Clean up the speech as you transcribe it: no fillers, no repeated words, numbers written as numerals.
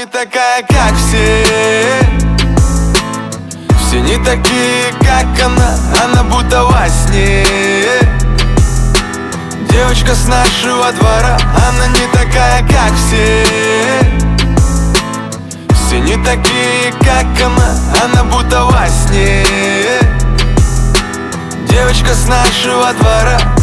такая, как все. Все не такие, как она будто во сне. Девочка с нашего двора, она не такая, как все. Все не такие, как она будто во сне. Девочка с нашего двора.